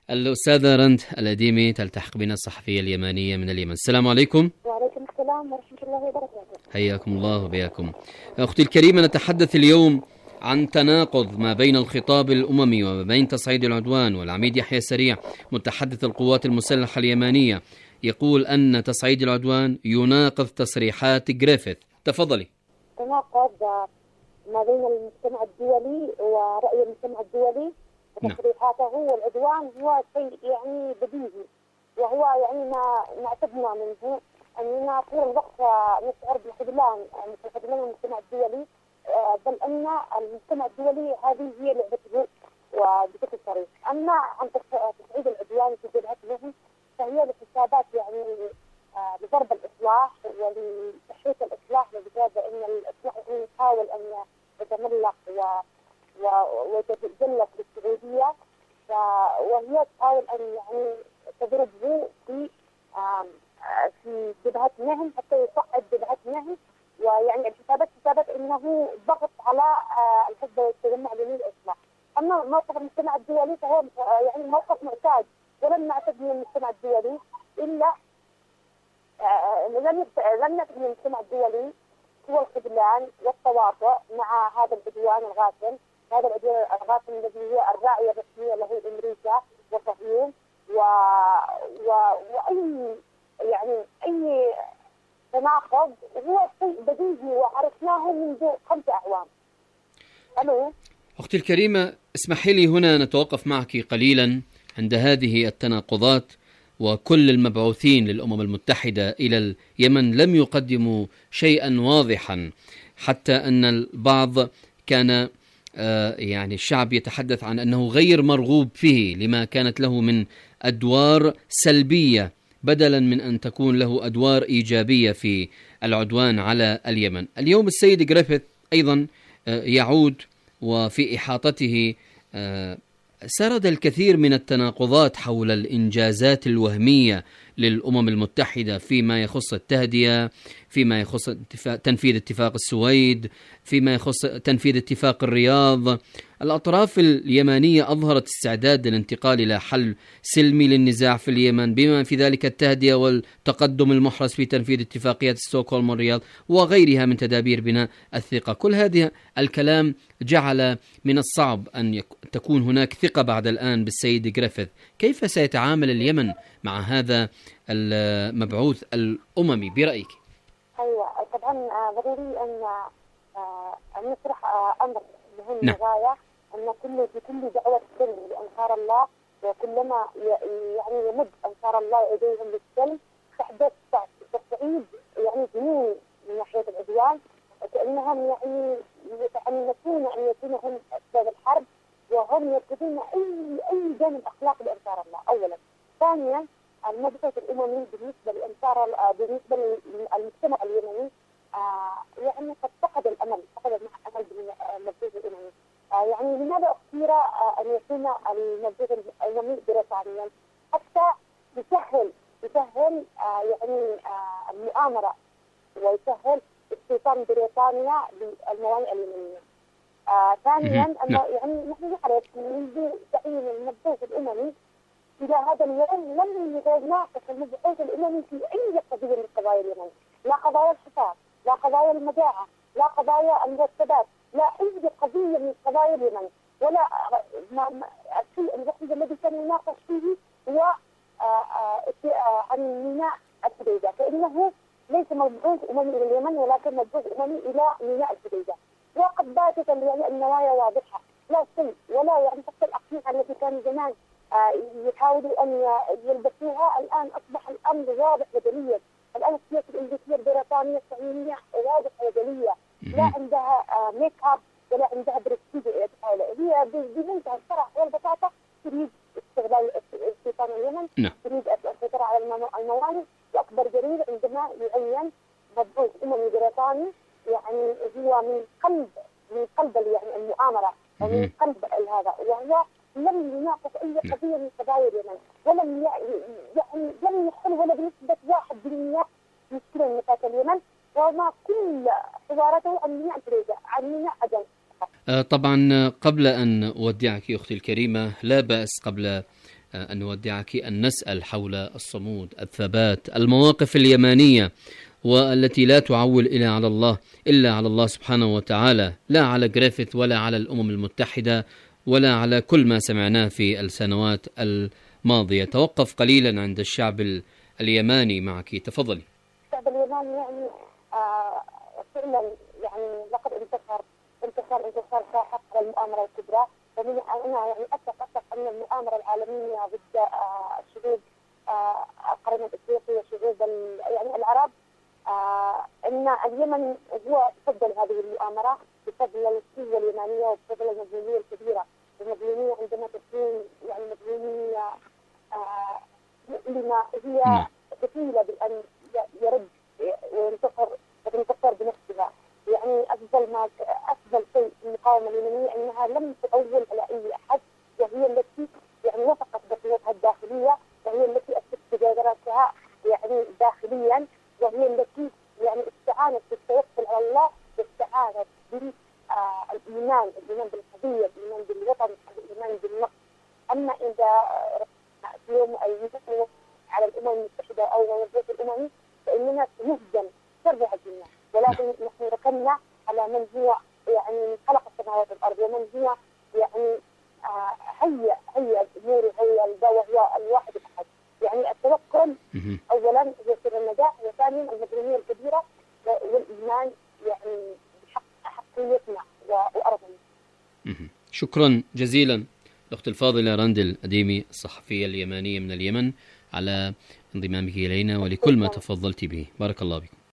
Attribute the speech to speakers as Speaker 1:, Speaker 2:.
Speaker 1: الأستاذة رند الأديمي تلتحق بنا الصحفية اليمانية من اليمن. السلام عليكم.
Speaker 2: وعليكم السلام ورحمة الله وبركاته.
Speaker 1: حياكم الله وبياكم. أختي الكريمة، نتحدث اليوم عن تناقض ما بين الخطاب الأممي وما بين تصعيد العدوان. والعميد يحيى سريع متحدث القوات المسلحة اليمانية يقول أن تصعيد العدوان يناقض تصريحات غريفيث. تفضلي.
Speaker 2: تناقض ما بين المجتمع الدولي ورأي المجتمع الدولي وتصريحاته والعدوان هو شيء يعني بديهي، وهو يعني ما اعتدنا منه أننا طول الوقت نشعر بالخذلان من المجتمع الدولي، بل أن المجتمع الدولي هذه هي لعبته وبشكل صريح. أما عن تصعيد العدوان في جبهة لهم فهي لحسابات يعني لضرب الإصلاح ولتحريك الإصلاح، وبسبب أن الإصلاح يحاول أن يتملق ويتجلف للسعودية، وهي تحاول أن يعني تضربه في جبهة نهم حتى يصعد جبهة نهم، ويعني حسابات أنه ضغط على الحزب والتجمع للإصلاح. أما موقف المجتمع الدولي فهو يعني موقف معتاد، ولم نعتد من المجتمع الدولي إلا لم نعتد من المجتمع الدولي هو الخذلان والتواطؤ مع هذا العدوان الغاشم، هذا العدوان الغاشم الذي هو الراعية الرسمية له أمريكا وصهيون وأي يعني أي تناقض هو شيء بديهي وعرفناه منذ 5 أعوام. ألو
Speaker 1: أختي الكريمة، اسمحي لي هنا نتوقف معك قليلا عند هذه التناقضات. وكل المبعوثين للأمم المتحدة إلى اليمن لم يقدموا شيئا واضحا، حتى أن البعض كان يعني الشعب يتحدث عن أنه غير مرغوب فيه لما كانت له من أدوار سلبية، بدلا من أن تكون له أدوار إيجابية في العدوان على اليمن. اليوم السيد غريفيث أيضا يعود، وفي إحاطته سرد الكثير من التناقضات حول الإنجازات الوهمية للأمم المتحدة فيما يخص التهدئة، فيما يخص تنفيذ اتفاق السويد، فيما يخص تنفيذ اتفاق الرياض. الأطراف اليمنية أظهرت استعداد للانتقال إلى حل سلمي للنزاع في اليمن، بما في ذلك التهدئة والتقدم المحرز في تنفيذ اتفاقيات ستوكهولم والرياض وغيرها من تدابير بناء الثقة. كل هذا الكلام جعل من الصعب أن تكون هناك ثقة بعد الآن بالسيد غريفيث. كيف سيتعامل اليمن مع هذا المبعوث الأممي برأيك؟
Speaker 2: أيوة طبعا ضروري أن نطرح أمر مهم للغاية، أن في كل دعوة سلم لأنصار الله، وكلما يعني يمد أنصار الله إليهم للسلم تحدث تصعيد يعني جنون من ناحية العدوان، وكأنهم يعني يتحمسون أن يكونوا هم أسباب الحرب، وهم يرفضون أي جانب أخلاقي لأنصار الله أولا. ثانيا المبعوث الأممي بالنسبة للمجتمع اليمني يعني قد فقد الأمل بالمبعوث الأممي. يعني لماذا اختير أن يكون المبعوث الأممي بريطانيا؟ حتى يسهل يعني المؤامرة ويسهل استيطان بريطانيا للموانئ اليمنية. ثانيا أنه يعني نحن نعرف منذ تعيين المبعوث الأممي إلى هذا اليوم لم يناقش المبعوث الأممي في أي قضية من قضايا اليمن، لا قضايا الحصار، لا قضايا المجاعة، لا قضايا المرتبات، لا أي قضية من قضايا اليمن، ولا الشيء الوحيد الذي كان يناقش فيه هو عن ميناء الحديدة، فإنه ليس مبعوث أممي إلى اليمن ولكن مبعوث أممي إلى ميناء الحديدة. وقد باتت يعني النوايا واضحة، لا شيء ولا يعني حتى الأقنعة التي كان زمان يحاولوا أن يلبسوها، الآن أصبح الأمر واضح وجليا. الآن السياسة الأمريكية البريطانية الصهيونية واضحة وجلية، لا عندها ميك اب ولا عندها برستيج هي بمنتهى الصراحة والبساطة تريد استغلال استيطان اليمن، تريد السيطرة على الموانئ. وأكبر دليل عندما يعين مبعوث أممي بريطاني يعني هو من قلب يعني المؤامرة ومن قلب هذا، وهو لم يناقش أي قضية من قضايا اليمن، ولم يعني لم يحل ولا بنسبة 1% مشكلة من مشاكل اليمن، وما كل حواراته عن ميناء الحديدة، عن ميناء عدن.
Speaker 1: طبعا قبل أن أودعك أختي الكريمة، لا بأس قبل أن نودعك أن نسأل حول الصمود، الثبات، المواقف اليمانية والتي لا تعول إلا على الله سبحانه وتعالى، لا على جريفيث ولا على الأمم المتحدة ولا على كل ما سمعناه في السنوات الماضية. توقف قليلا عند الشعب اليماني معك، تفضلي.
Speaker 2: الشعب اليماني يعني فعلا يعني لقد انتصر ساحق على المؤامرة الكبرى. ومن أنا يعني أتفق أن المؤامرة العالمية ضد الشعوب القرن الإفريقي وشعوب يعني العرب، أن اليمن هو تفضل هذه المؤامرة بفضل القوة اليمانية وبفضل المظلومية الكبيرة. المظلومية عندما تكون يعني مظلومية مؤلمة هي كفيلة بأن يرد وتنتصر بنفسها. يعني أفضل شيء في المقاومة اليمنية أنها لم تؤول على أي أحد، وهي التي يعني وثقت بقوتها الداخلية، وهي التي أسست قدراتها يعني داخليا، وهي التي يعني استعانت بالتوكل على الله واستعانت بالإيمان بالقضية، الإيمان بالوطن، الإيمان بالنصر. أما إذا في يوم أي يوم على الأمم المتحدة أو الغرب الأممي فإننا نهزم شر الدنيا، ولكن نحن ركننا على من هو يعني خلق السماوات والأرض، ومن هو يعني هيئ الأمور وهيئ وهو الواحد الأحد. يعني التوكل أولا هو سر النجاح، وثانيا المظلومية الكبيرة والإيمان يعني بحقيتنا وأرضنا.
Speaker 1: شكرا جزيلا الأخت الفاضلة راندل أديمي، الصحفية اليمانية من اليمن، على انضمامك إلينا ولكل ما تفضلت به. بارك الله بكم.